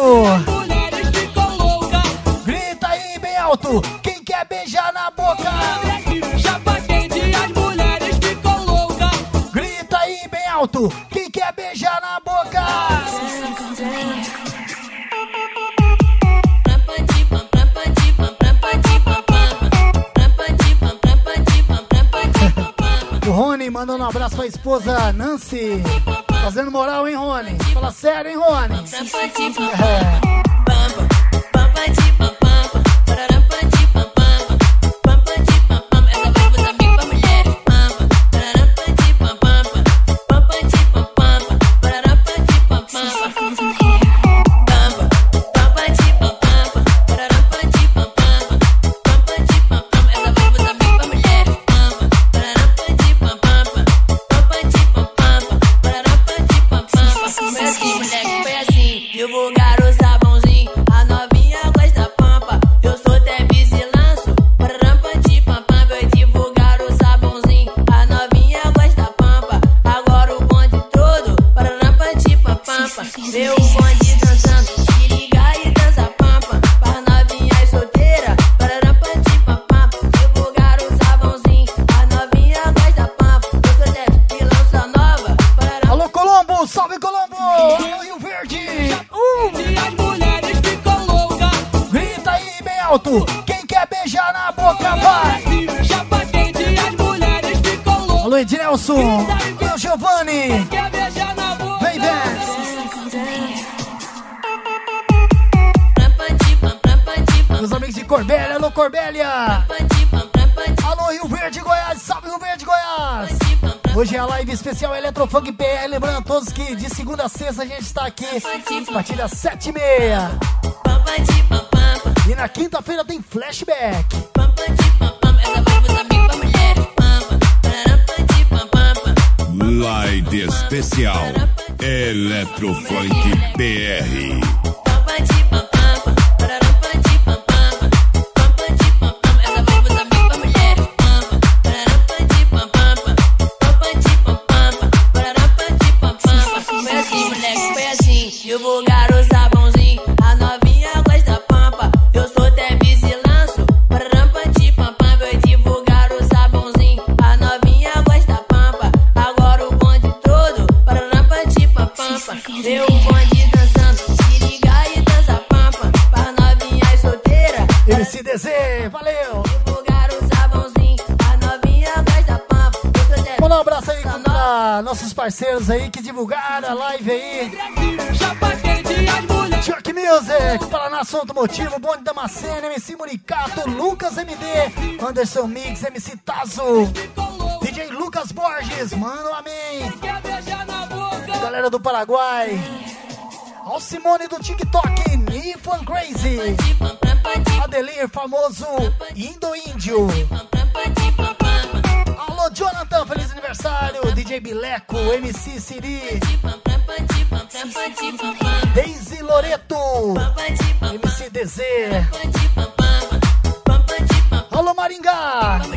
Grita aí bem alto, quem quer beijar na boca? Chapa quente, as mulheres ficam loucas. Grita aí bem alto, quem quer beijar na boca? O Rony mandando um abraço pra esposa Nancy. Fazendo moral, hein, Rony? Fala sério, hein, Rony? Quem quer beijar na boca, vai! Chapa quente, as mulheres ficam loucas. Alô, Ednelson! Alô, Giovanni! Quem quer beijar na boca? Vem, vem! Meus amigos de Corbélia, alô, Corbélia! Alô, Rio Verde, Goiás! Salve, Rio Verde, Goiás! Hoje é a live especial Eletrofunk PR. Lembrando a todos que de segunda a sexta a gente está aqui a partir das 7h30. E na quinta-feira tem flashback. Live especial Eletrofunk PR. Divulgar o sabãozinho, a novinha gosta pampa. Eu sou Tevis e lanço, rampa de pampa. Vou divulgar o sabãozinho, a novinha gosta pampa. Agora o bonde todo, para rampa de pampa. Vê o bonde dançando, se liga e dança pampa. Para novinha solteira, MCDZ, valeu! Divulgar o sabãozinho, a novinha gosta pampa. Manda um abraço aí pra nossos parceiros aí que divulgaram a live aí. Chuck Music, Paranação Automotivo, Bonde Damasceno, MC Muricato, Lucas MD, Anderson Mix, MC Tazo, DJ Lucas Borges, mano, amém. Galera do Paraguai, Alcimone do TikTok, Nifan Crazy, Adelir, famoso Indo-Índio. Alô, Jonathan, feliz aniversário. DJ Bileco, MC Siri, Daisy Loreto, MC DZ. Alô, Maringá.